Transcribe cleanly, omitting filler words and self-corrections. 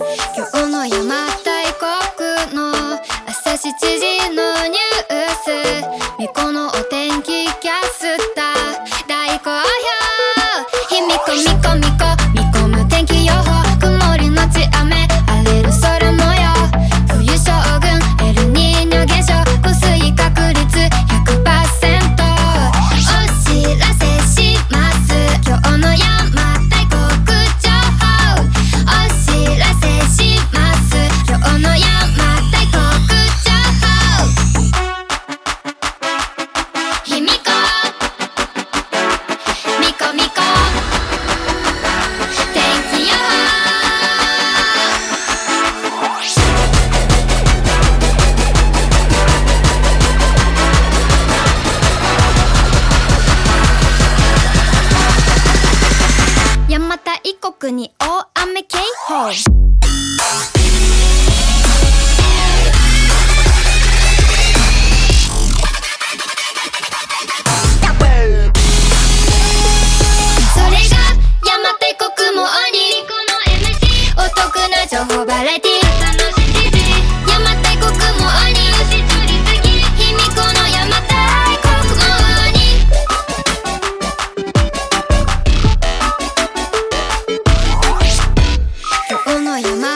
今日の邪馬台国の朝7時のニュース、みこのお天気キャスター大好評。ひみこみこみこ見込む天気予報、曇りのち雨荒れる空模様、冬将軍エルニーニョ現象、降水確率 100%。 お知らせします、今日の邪馬台国情報。お知らせします、今日の邪馬台国情報。ひみこみこみこ天気予報。邪馬台国に大雨警報。それが邪馬台国も鬼この MC お得な情報バラエティ楽しんでて、邪馬台国も鬼しちょりすぎ、ひみこの邪馬台国も鬼。今日の邪馬